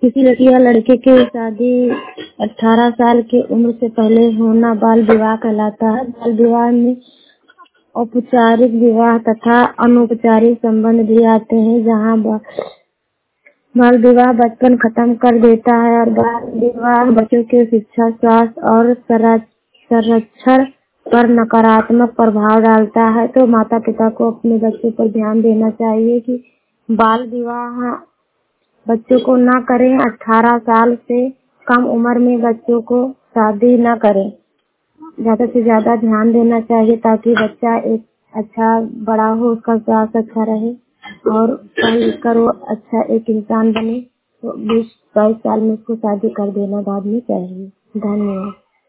किसी लड़की या लड़के की शादी 18 साल की उम्र से पहले होना बाल विवाह कहलाता है। बाल विवाह में औपचारिक विवाह तथा अनौपचारिक संबंध भी आते हैं, जहाँ बाल विवाह बचपन खत्म कर देता है और बाल विवाह बच्चों के शिक्षा, स्वास्थ्य और संरक्षण पर नकारात्मक प्रभाव डालता है। तो माता पिता को अपने बच्चों पर ध्यान देना चाहिए कि बाल विवाह बच्चों को ना करें। 18 साल से कम उम्र में बच्चों को शादी न करें। ज्यादा से ज्यादा ध्यान देना चाहिए ताकि बच्चा एक अच्छा बड़ा हो, उसका स्वास्थ्य अच्छा रहे और पढ़ लिख कर वो अच्छा एक इंसान बने। तो 20-22 साल में उसको शादी कर देना बाद में चाहिए। धन्यवाद।